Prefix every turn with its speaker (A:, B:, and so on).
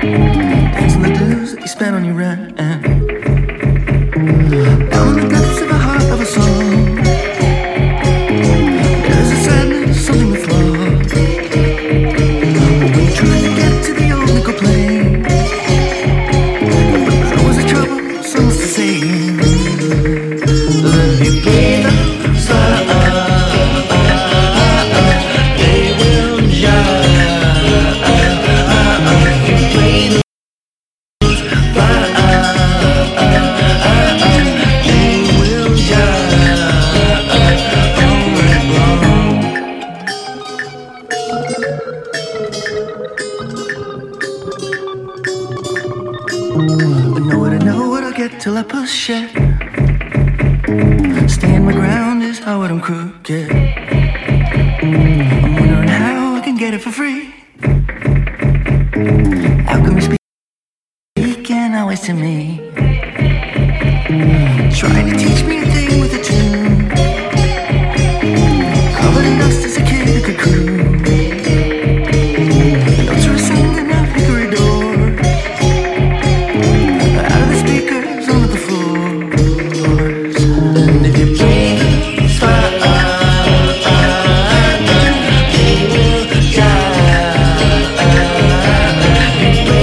A: Dancing the dues that you spent on your rent. Down in the depths of the heart of a song, there's a sadness, something that's lost. When you try to get to the old nickel plane, there's always a trouble, someone's to say. Let me play the song. They will till I push it. Stand my ground is how I'm crooked. I'm wondering how I can get it for free. How come you speak and always to me? Trying to teach me